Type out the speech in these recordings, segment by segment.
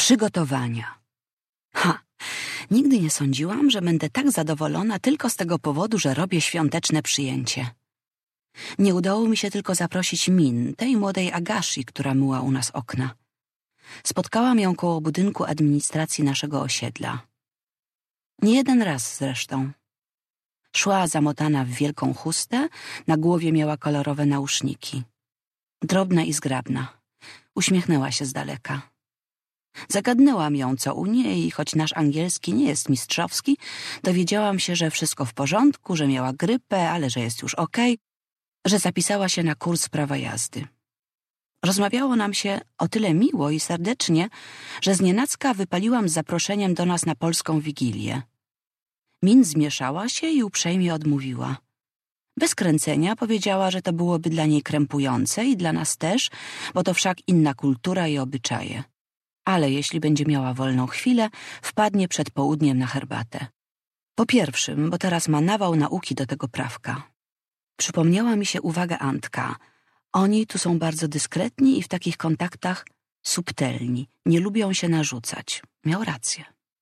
Przygotowania. Nigdy nie sądziłam, że będę tak zadowolona tylko z tego powodu, że robię świąteczne przyjęcie. Nie udało mi się tylko zaprosić Min, tej młodej Agashi, która myła u nas okna. Spotkałam ją koło budynku administracji naszego osiedla. Nie jeden raz zresztą. Szła zamotana w wielką chustę, na głowie miała kolorowe nauszniki. Drobna i zgrabna. Uśmiechnęła się z daleka. Zagadnęłam ją, co u niej, choć nasz angielski nie jest mistrzowski, dowiedziałam się, że wszystko w porządku, że miała grypę, ale że jest już okej, że zapisała się na kurs prawa jazdy. Rozmawiało nam się o tyle miło i serdecznie, że znienacka wypaliłam z zaproszeniem do nas na polską wigilię. Min zmieszała się i uprzejmie odmówiła. Bez kręcenia powiedziała, że to byłoby dla niej krępujące i dla nas też, bo to wszak inna kultura i obyczaje. Ale jeśli będzie miała wolną chwilę, wpadnie przed południem na herbatę. Po pierwszym, bo teraz ma nawał nauki do tego prawka. Przypomniała mi się uwaga Antka. Oni tu są bardzo dyskretni i w takich kontaktach subtelni. Nie lubią się narzucać. Miał rację.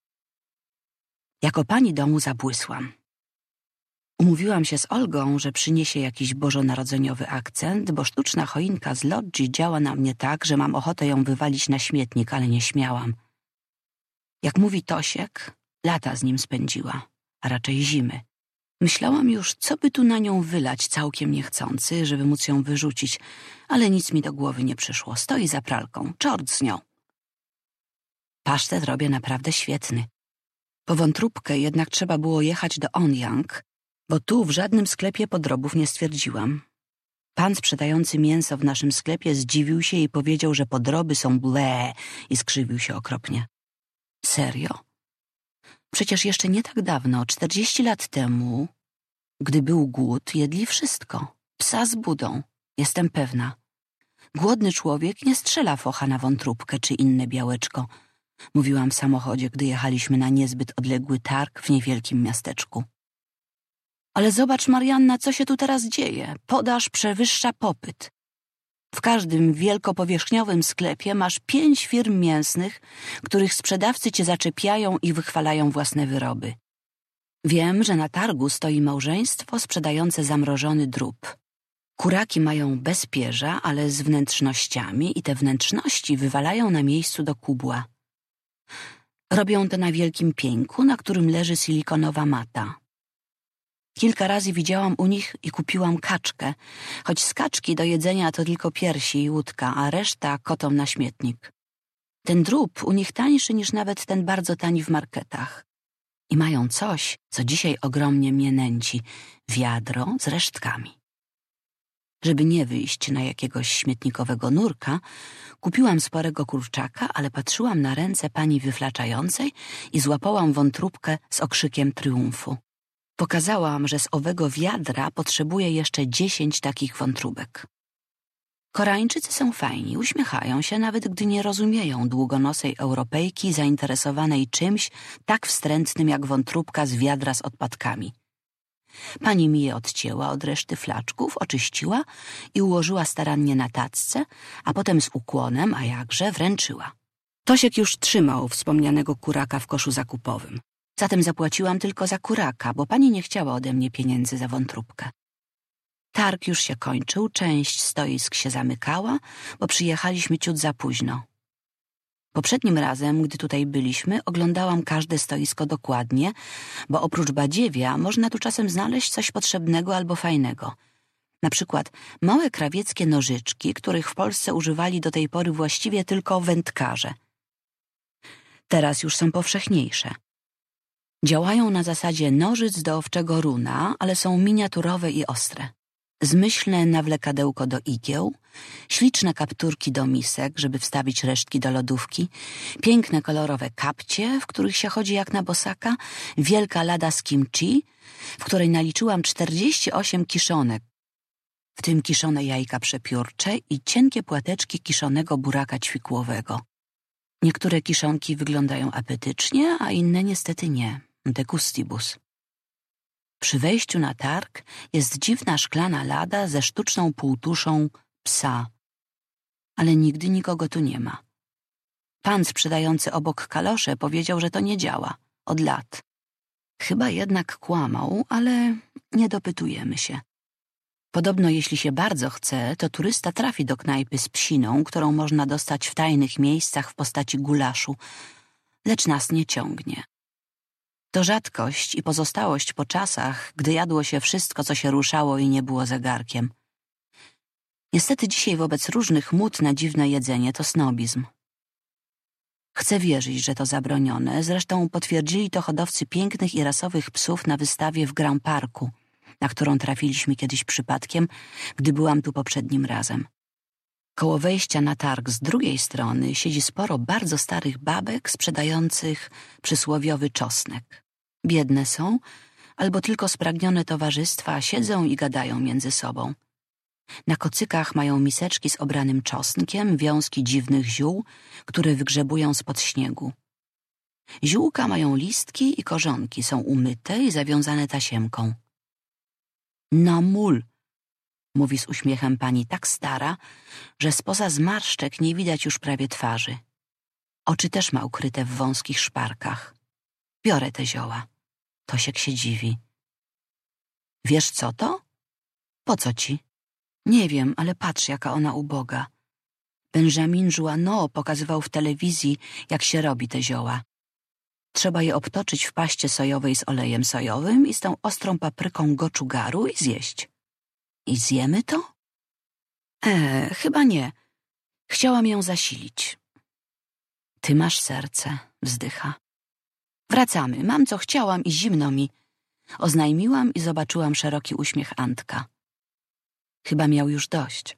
Jako pani domu zabłysłam. Umówiłam się z Olgą, że przyniesie jakiś bożonarodzeniowy akcent, bo sztuczna choinka z loggi działa na mnie tak, że mam ochotę ją wywalić na śmietnik, ale nie śmiałam. Jak mówi Tosiek, lata z nim spędziła, a raczej zimy. Myślałam już, co by tu na nią wylać całkiem niechcący, żeby móc ją wyrzucić, ale nic mi do głowy nie przyszło. Stoi za pralką, czort z nią. Pasztet robię naprawdę świetny. Po wątróbkę jednak trzeba było jechać do Onyang, bo tu w żadnym sklepie podrobów nie stwierdziłam. Pan sprzedający mięso w naszym sklepie zdziwił się i powiedział, że podroby są ble i skrzywił się okropnie. Serio? Przecież jeszcze nie tak dawno, 40 lat temu, gdy był głód, jedli wszystko. Psa z budą, jestem pewna. Głodny człowiek nie strzela focha na wątróbkę czy inne białeczko. Mówiłam w samochodzie, gdy jechaliśmy na niezbyt odległy targ w niewielkim miasteczku. Ale zobacz, Marianna, co się tu teraz dzieje. Podaż przewyższa popyt. W każdym wielkopowierzchniowym sklepie masz 5 firm mięsnych, których sprzedawcy cię zaczepiają i wychwalają własne wyroby. Wiem, że na targu stoi małżeństwo sprzedające zamrożony drób. Kuraki mają bez pierza, ale z wnętrznościami i te wnętrzności wywalają na miejscu do kubła. Robią to na wielkim pieńku, na którym leży silikonowa mata. Kilka razy widziałam u nich i kupiłam kaczkę, choć z kaczki do jedzenia to tylko piersi i łódka, a reszta kotom na śmietnik. Ten drób u nich tańszy niż nawet ten bardzo tani w marketach. I mają coś, co dzisiaj ogromnie mnie nęci – wiadro z resztkami. Żeby nie wyjść na jakiegoś śmietnikowego nurka, kupiłam sporego kurczaka, ale patrzyłam na ręce pani wyflaczającej i złapałam wątróbkę z okrzykiem triumfu. Pokazałam, że z owego wiadra potrzebuję jeszcze 10 takich wątróbek. Koreańczycy są fajni, uśmiechają się, nawet gdy nie rozumieją długonosej Europejki zainteresowanej czymś tak wstrętnym jak wątróbka z wiadra z odpadkami. Pani mi je odcięła od reszty flaczków, oczyściła i ułożyła starannie na tacce, a potem z ukłonem, a jakże, wręczyła. Tosiek już trzymał wspomnianego kuraka w koszu zakupowym. Zatem zapłaciłam tylko za kuraka, bo pani nie chciała ode mnie pieniędzy za wątróbkę. Targ już się kończył, część stoisk się zamykała, bo przyjechaliśmy ciut za późno. Poprzednim razem, gdy tutaj byliśmy, oglądałam każde stoisko dokładnie, bo oprócz badziewia można tu czasem znaleźć coś potrzebnego albo fajnego. Na przykład małe krawieckie nożyczki, których w Polsce używali do tej pory właściwie tylko wędkarze. Teraz już są powszechniejsze. Działają na zasadzie nożyc do owczego runa, ale są miniaturowe i ostre. Zmyślne nawlekadełko do igieł, śliczne kapturki do misek, żeby wstawić resztki do lodówki, piękne kolorowe kapcie, w których się chodzi jak na bosaka, wielka lada z kimchi, w której naliczyłam 48 kiszonek, w tym kiszone jajka przepiórcze i cienkie płateczki kiszonego buraka ćwikłowego. Niektóre kiszonki wyglądają apetycznie, a inne niestety nie. De gustibus. Przy wejściu na targ jest dziwna szklana lada ze sztuczną półtuszą psa. Ale nigdy nikogo tu nie ma. Pan sprzedający obok kalosze powiedział, że to nie działa. Od lat. Chyba jednak kłamał, ale nie dopytujemy się. Podobno jeśli się bardzo chce, to turysta trafi do knajpy z psiną, którą można dostać w tajnych miejscach w postaci gulaszu, lecz nas nie ciągnie. To rzadkość i pozostałość po czasach, gdy jadło się wszystko, co się ruszało i nie było zegarkiem. Niestety dzisiaj wobec różnych mód na dziwne jedzenie to snobizm. Chcę wierzyć, że to zabronione, zresztą potwierdzili to hodowcy pięknych i rasowych psów na wystawie w Grand Parku, na którą trafiliśmy kiedyś przypadkiem, gdy byłam tu poprzednim razem. Koło wejścia na targ z drugiej strony siedzi sporo bardzo starych babek sprzedających przysłowiowy czosnek. Biedne są, albo tylko spragnione towarzystwa siedzą i gadają między sobą. Na kocykach mają miseczki z obranym czosnkiem, wiązki dziwnych ziół, które wygrzebują spod śniegu. Ziółka mają listki i korzonki, są umyte i zawiązane tasiemką. Na mól, mówi z uśmiechem pani tak stara, że spoza zmarszczek nie widać już prawie twarzy. Oczy też ma ukryte w wąskich szparkach. Biorę te zioła. Tosiek się dziwi. Wiesz co to? Po co ci? Nie wiem, ale patrz, jaka ona uboga. Benjamin Jouanneau pokazywał w telewizji, jak się robi te zioła. Trzeba je obtoczyć w paście sojowej z olejem sojowym i z tą ostrą papryką goczugaru i zjeść. I zjemy to? Chyba nie. Chciałam ją zasilić. Ty masz serce, wzdycha. Wracamy, mam co chciałam i zimno mi. Oznajmiłam i zobaczyłam szeroki uśmiech Antka. Chyba miał już dość.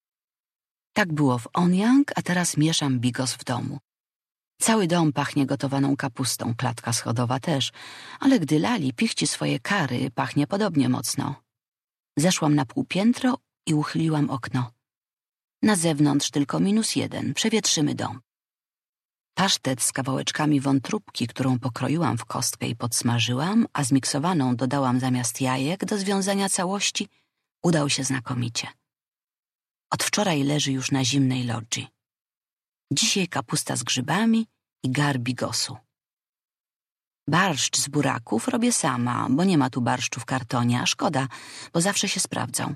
Tak było w Onyang, a teraz mieszam bigos w domu. Cały dom pachnie gotowaną kapustą, klatka schodowa też, ale gdy Lali pichci swoje kary, pachnie podobnie mocno. Zeszłam na półpiętro i uchyliłam okno. Na zewnątrz tylko -1, przewietrzymy dom. Pasztet z kawałeczkami wątróbki, którą pokroiłam w kostkę i podsmażyłam, a zmiksowaną dodałam zamiast jajek do związania całości, udał się znakomicie. Od wczoraj leży już na zimnej lodży. Dzisiaj kapusta z grzybami i gar bigosu. Barszcz z buraków robię sama, bo nie ma tu barszczu w kartonie, a szkoda, bo zawsze się sprawdzał.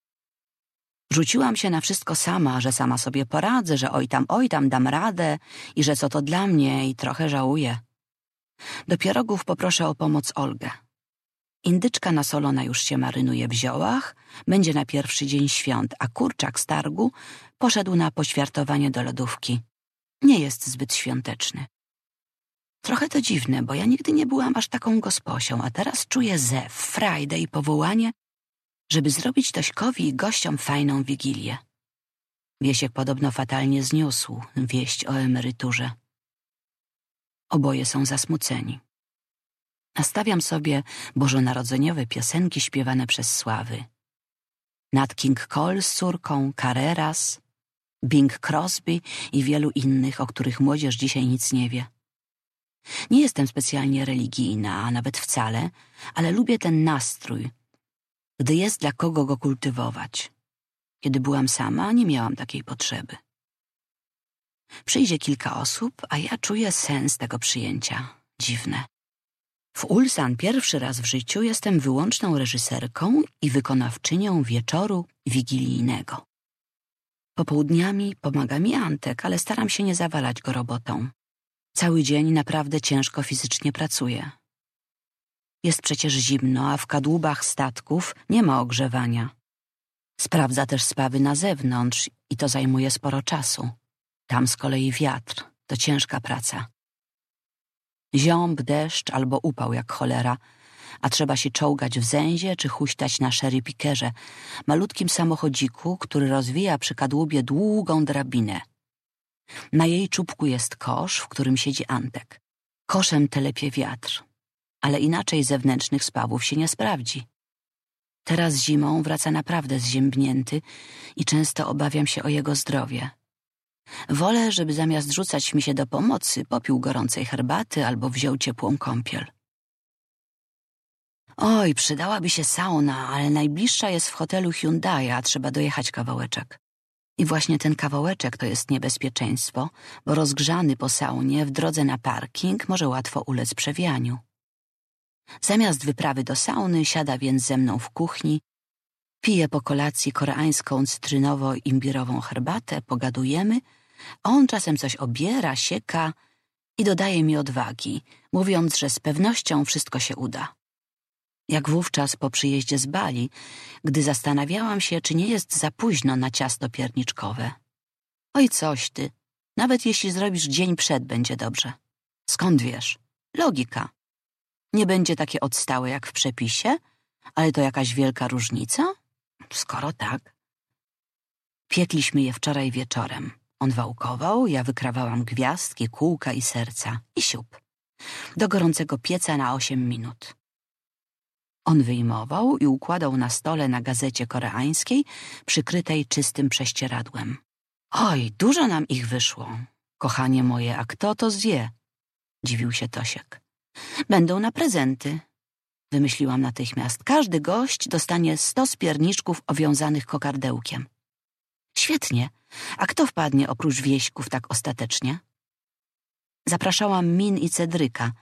Rzuciłam się na wszystko sama, że sama sobie poradzę, że oj tam dam radę i że co to dla mnie i trochę żałuję. Do pierogów poproszę o pomoc Olgę. Indyczka nasolona już się marynuje w ziołach, będzie na pierwszy dzień świąt, a kurczak z targu poszedł na poćwiartowanie do lodówki. Nie jest zbyt świąteczny. Trochę to dziwne, bo ja nigdy nie byłam aż taką gosposią, a teraz czuję zew, frajdę i powołanie, żeby zrobić Tośkowi i gościom fajną wigilię. Wiesiek podobno fatalnie zniósł wieść o emeryturze. Oboje są zasmuceni. Nastawiam sobie bożonarodzeniowe piosenki śpiewane przez Sławy. Nat King Cole z córką, Carreras, Bing Crosby i wielu innych, o których młodzież dzisiaj nic nie wie. Nie jestem specjalnie religijna, a nawet wcale, ale lubię ten nastrój, gdy jest dla kogo go kultywować. Kiedy byłam sama, nie miałam takiej potrzeby. Przyjdzie kilka osób, a ja czuję sens tego przyjęcia. Dziwne. W Ulsan pierwszy raz w życiu jestem wyłączną reżyserką i wykonawczynią wieczoru wigilijnego. Popołudniami pomaga mi Antek, ale staram się nie zawalać go robotą. Cały dzień naprawdę ciężko fizycznie pracuję. Jest przecież zimno, a w kadłubach statków nie ma ogrzewania. Sprawdza też spawy na zewnątrz i to zajmuje sporo czasu. Tam z kolei wiatr, to ciężka praca. Ziąb, deszcz albo upał jak cholera, a trzeba się czołgać w zęzie czy huśtać na sherry pickerze, malutkim samochodziku, który rozwija przy kadłubie długą drabinę. Na jej czubku jest kosz, w którym siedzi Antek. Koszem telepie wiatr, ale inaczej zewnętrznych spawów się nie sprawdzi. Teraz zimą wraca naprawdę zziębnięty i często obawiam się o jego zdrowie. Wolę, żeby zamiast rzucać mi się do pomocy, popił gorącej herbaty albo wziął ciepłą kąpiel. Oj, przydałaby się sauna, ale najbliższa jest w hotelu Hyundai, a trzeba dojechać kawałeczek. I właśnie ten kawałeczek to jest niebezpieczeństwo, bo rozgrzany po saunie w drodze na parking może łatwo ulec przewianiu. Zamiast wyprawy do sauny siada więc ze mną w kuchni, pije po kolacji koreańską cytrynowo-imbirową herbatę, pogadujemy, a on czasem coś obiera, sieka i dodaje mi odwagi, mówiąc, że z pewnością wszystko się uda. Jak wówczas po przyjeździe z Bali, gdy zastanawiałam się, czy nie jest za późno na ciasto pierniczkowe. Oj, coś ty, nawet jeśli zrobisz dzień przed, będzie dobrze. Skąd wiesz? Logika. Nie będzie takie odstałe jak w przepisie, ale to jakaś wielka różnica? Skoro tak. Piekliśmy je wczoraj wieczorem. On wałkował, ja wykrawałam gwiazdki, kółka i serca. I siup. Do gorącego pieca na 8 minut. On wyjmował i układał na stole na gazecie koreańskiej, przykrytej czystym prześcieradłem. Oj, dużo nam ich wyszło. Kochanie moje, a kto to zje? Dziwił się Tosiek. Będą na prezenty. Wymyśliłam natychmiast. Każdy gość dostanie 100 pierniczków owiązanych kokardełkiem. Świetnie. A kto wpadnie oprócz wieśków tak ostatecznie? Zapraszałam Min i Cedryka.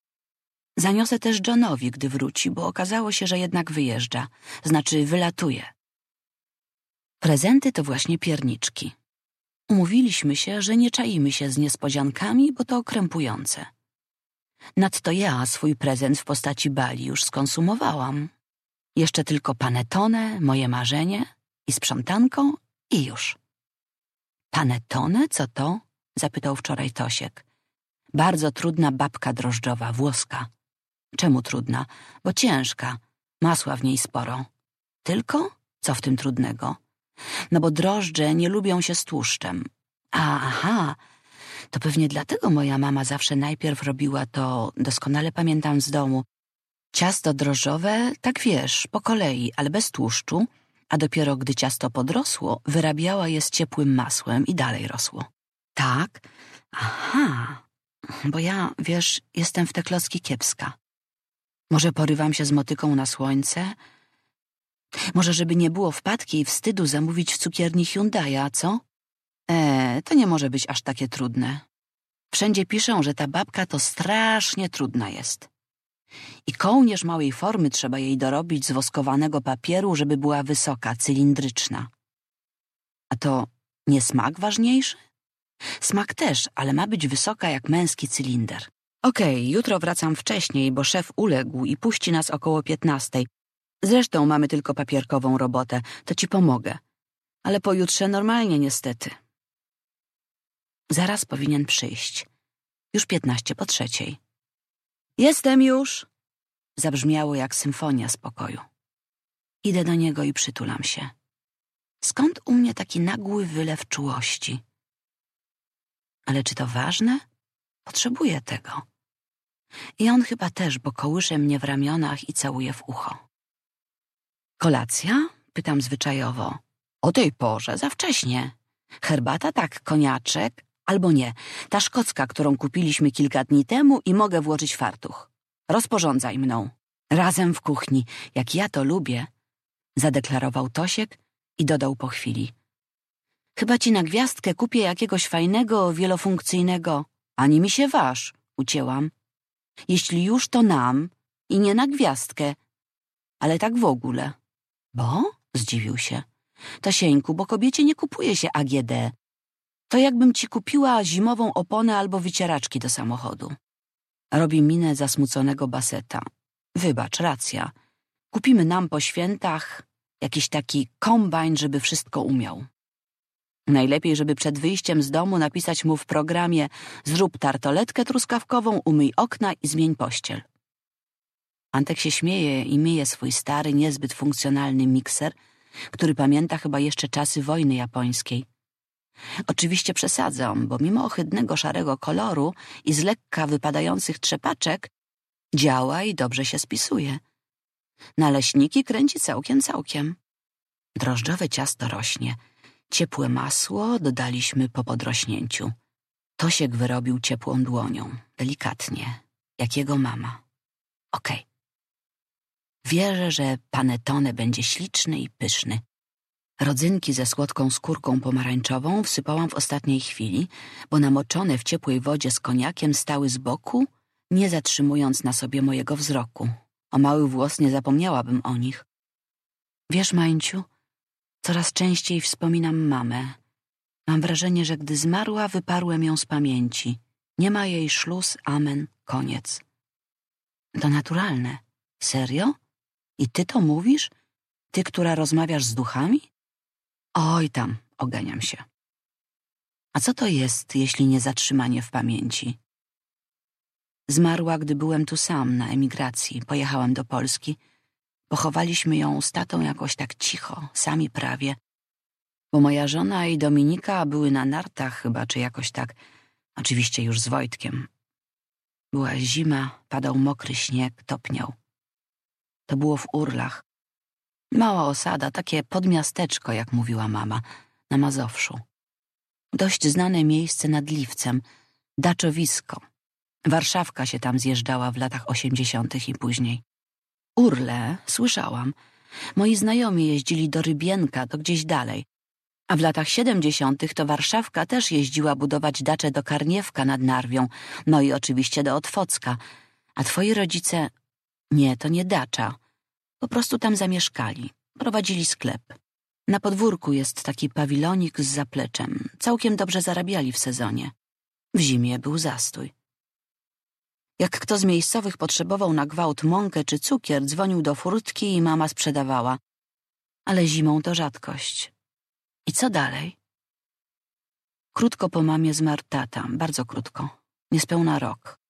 Zaniosę też Johnowi, gdy wróci, bo okazało się, że jednak wyjeżdża. Znaczy wylatuje. Prezenty to właśnie pierniczki. Umówiliśmy się, że nie czaimy się z niespodziankami, bo to krępujące. Nadto ja swój prezent w postaci Bali już skonsumowałam. Jeszcze tylko panettone, moje marzenie i sprzątanką i już. Panettone? Co to? Zapytał wczoraj Tosiek. Bardzo trudna babka drożdżowa, włoska. Czemu trudna? Bo ciężka. Masła w niej sporo. Tylko? Co w tym trudnego? No bo drożdże nie lubią się z tłuszczem. Aha, to pewnie dlatego moja mama zawsze najpierw robiła to, doskonale pamiętam z domu, ciasto drożdżowe, tak wiesz, po kolei, ale bez tłuszczu, a dopiero gdy ciasto podrosło, wyrabiała je z ciepłym masłem i dalej rosło. Tak? Aha, bo ja, wiesz, jestem w te klocki kiepska. Może porywam się z motyką na słońce? Może, żeby nie było wpadki i wstydu, zamówić w cukierni Hyundai'a, co? To nie może być aż takie trudne. Wszędzie piszą, że ta babka to strasznie trudna jest. I kołnierz małej formy trzeba jej dorobić z woskowanego papieru, żeby była wysoka, cylindryczna. A to nie smak ważniejszy? Smak też, ale ma być wysoka jak męski cylinder. Okej, jutro wracam wcześniej, bo szef uległ i puści nas około 15. Zresztą mamy tylko papierkową robotę, to ci pomogę. Ale pojutrze normalnie niestety. Zaraz powinien przyjść. Już 2:15. Jestem już! Zabrzmiało jak symfonia z pokoju. Idę do niego i przytulam się. Skąd u mnie taki nagły wylew czułości? Ale czy to ważne? Potrzebuję tego. I on chyba też, bo kołysze mnie w ramionach i całuje w ucho. Kolacja? Pytam zwyczajowo. O tej porze, za wcześnie. Herbata tak, koniaczek, albo nie. Ta szkocka, którą kupiliśmy kilka dni temu i mogę włożyć fartuch. Rozporządzaj mną. Razem w kuchni, jak ja to lubię, zadeklarował Tosiek i dodał po chwili. Chyba ci na gwiazdkę kupię jakiegoś fajnego, wielofunkcyjnego. Ani mi się waż, ucięłam. Jeśli już, to nam i nie na gwiazdkę, ale tak w ogóle. Bo? Zdziwił się. Tosieńku, bo kobiecie nie kupuje się AGD. To jakbym ci kupiła zimową oponę albo wycieraczki do samochodu. Robi minę zasmuconego baseta. Wybacz, racja. Kupimy nam po świętach jakiś taki kombajn, żeby wszystko umiał. Najlepiej, żeby przed wyjściem z domu napisać mu w programie: zrób tartoletkę truskawkową, umyj okna i zmień pościel. Antek się śmieje i myje swój stary, niezbyt funkcjonalny mikser, który pamięta chyba jeszcze czasy wojny japońskiej. Oczywiście przesadzam, bo mimo ohydnego szarego koloru i z lekka wypadających trzepaczek działa i dobrze się spisuje. Naleśniki kręci całkiem. Drożdżowe ciasto rośnie. Ciepłe masło dodaliśmy po podrośnięciu. Tosiek wyrobił ciepłą dłonią, delikatnie, jak jego mama. Okej. Wierzę, że panettone będzie śliczny i pyszny. Rodzynki ze słodką skórką pomarańczową wsypałam w ostatniej chwili, bo namoczone w ciepłej wodzie z koniakiem stały z boku, nie zatrzymując na sobie mojego wzroku. O mały włos nie zapomniałabym o nich. Wiesz, Mańciu, coraz częściej wspominam mamę. Mam wrażenie, że gdy zmarła, wyparłem ją z pamięci. Nie ma jej, szluz, amen, koniec. To naturalne. Serio? I ty to mówisz? Ty, która rozmawiasz z duchami? Oj tam, oganiam się. A co to jest, jeśli nie zatrzymanie w pamięci? Zmarła, gdy byłem tu sam, na emigracji. Pojechałem do Polski. Pochowaliśmy ją z tatą jakoś tak cicho, sami prawie. Bo moja żona i Dominika były na nartach chyba, czy jakoś tak. Oczywiście już z Wojtkiem. Była zima, padał mokry śnieg, topniał. To było w Urlach. Mała osada, takie podmiasteczko, jak mówiła mama, na Mazowszu. Dość znane miejsce nad Liwcem, Daczowisko. Warszawka się tam zjeżdżała w latach 80. i później. Urle, słyszałam. Moi znajomi jeździli do Rybienka, to gdzieś dalej. A w latach 70. to Warszawka też jeździła budować dacze do Karniewka nad Narwią, no i oczywiście do Otwocka. A twoi rodzice... Nie, to nie dacza. Po prostu tam zamieszkali. Prowadzili sklep. Na podwórku jest taki pawilonik z zapleczem. Całkiem dobrze zarabiali w sezonie. W zimie był zastój. Jak kto z miejscowych potrzebował na gwałt mąkę czy cukier, dzwonił do furtki i mama sprzedawała. Ale zimą to rzadkość. I co dalej? Krótko po mamie zmarł tata, bardzo krótko. Niespełna rok.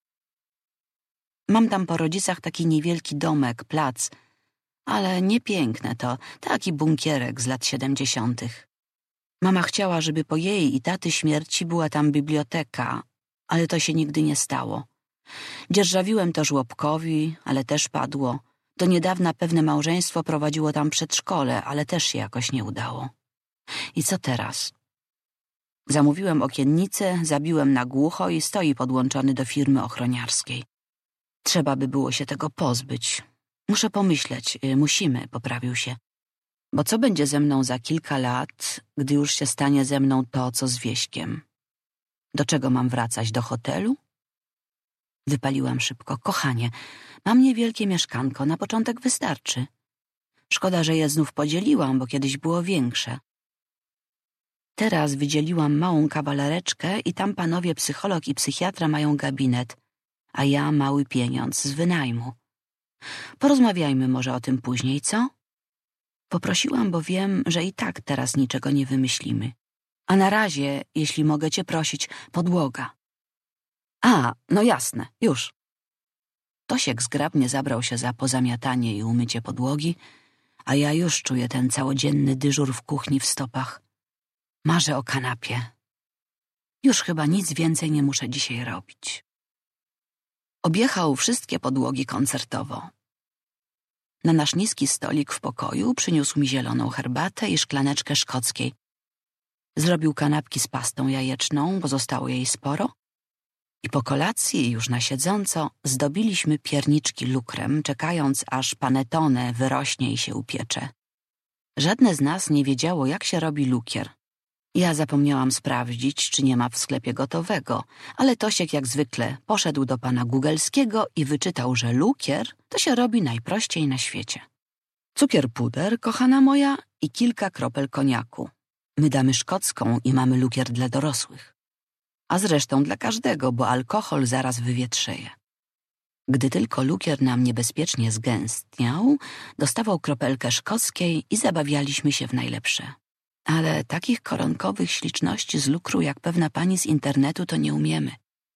Mam tam po rodzicach taki niewielki domek, plac, ale niepiękne to, taki bunkierek z lat 70. Mama chciała, żeby po jej i taty śmierci była tam biblioteka, ale to się nigdy nie stało. Dzierżawiłem to żłobkowi, ale też padło. Do niedawna pewne małżeństwo prowadziło tam przedszkole, ale też się jakoś nie udało. I co teraz? Zamówiłem okiennicę, zabiłem na głucho i stoi podłączony do firmy ochroniarskiej. Trzeba by było się tego pozbyć. Muszę pomyśleć, musimy, poprawił się. Bo co będzie ze mną za kilka lat, gdy już się stanie ze mną to, co z Wieśkiem? Do czego mam wracać? Do hotelu? Wypaliłam szybko. Kochanie, mam niewielkie mieszkanko, na początek wystarczy. Szkoda, że je znów podzieliłam, bo kiedyś było większe. Teraz wydzieliłam małą kawalereczkę i tam panowie psycholog i psychiatra mają gabinet, a ja mały pieniądz z wynajmu. Porozmawiajmy może o tym później, co? Poprosiłam, bo wiem, że i tak teraz niczego nie wymyślimy. A na razie, jeśli mogę cię prosić, podłoga. A, no jasne, już. Tosiek zgrabnie zabrał się za pozamiatanie i umycie podłogi, a ja już czuję ten całodzienny dyżur w kuchni w stopach. Marzę o kanapie. Już chyba nic więcej nie muszę dzisiaj robić. Objechał wszystkie podłogi koncertowo. Na nasz niski stolik w pokoju przyniósł mi zieloną herbatę i szklaneczkę szkockiej. Zrobił kanapki z pastą jajeczną, bo zostało jej sporo. I po kolacji, już na siedząco, zdobiliśmy pierniczki lukrem, czekając, aż panettone wyrośnie i się upiecze. Żadne z nas nie wiedziało, jak się robi lukier. Ja zapomniałam sprawdzić, czy nie ma w sklepie gotowego, ale Tosiek jak zwykle poszedł do pana Gugelskiego i wyczytał, że lukier to się robi najprościej na świecie. Cukier puder, kochana moja, i kilka kropel koniaku. My damy szkocką i mamy lukier dla dorosłych. A zresztą dla każdego, bo alkohol zaraz wywietrzeje. Gdy tylko lukier nam niebezpiecznie zgęstniał, dostawał kropelkę szkockiej i zabawialiśmy się w najlepsze. Ale takich koronkowych śliczności z lukru, jak pewna pani z internetu, to nie umiemy.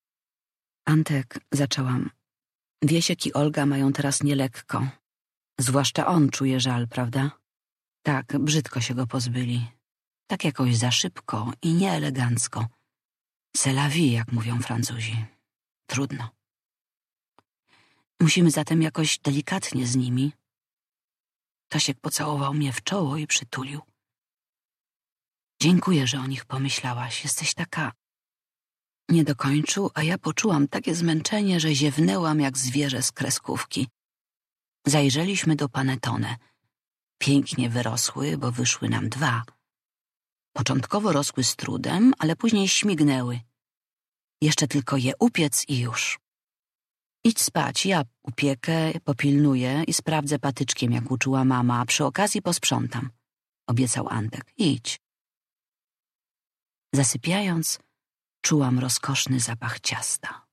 Antek, zaczęłam. Wiesiek i Olga mają teraz nielekko. Zwłaszcza on czuje żal, prawda? Tak, brzydko się go pozbyli. Tak jakoś za szybko i nieelegancko. C'est la vie, jak mówią Francuzi. Trudno. Musimy zatem jakoś delikatnie z nimi. Tosiek pocałował mnie w czoło i przytulił. Dziękuję, że o nich pomyślałaś. Jesteś taka... Nie dokończył, a ja poczułam takie zmęczenie, że ziewnęłam jak zwierzę z kreskówki. Zajrzeliśmy do panettone. pięknie wyrosły, bo wyszły nam 2. Początkowo rosły z trudem, ale później śmignęły. Jeszcze tylko je upiec i już. Idź spać, ja upiekę, popilnuję i sprawdzę patyczkiem, jak uczyła mama, a przy okazji posprzątam, obiecał Antek. Idź. Zasypiając, czułam rozkoszny zapach ciasta.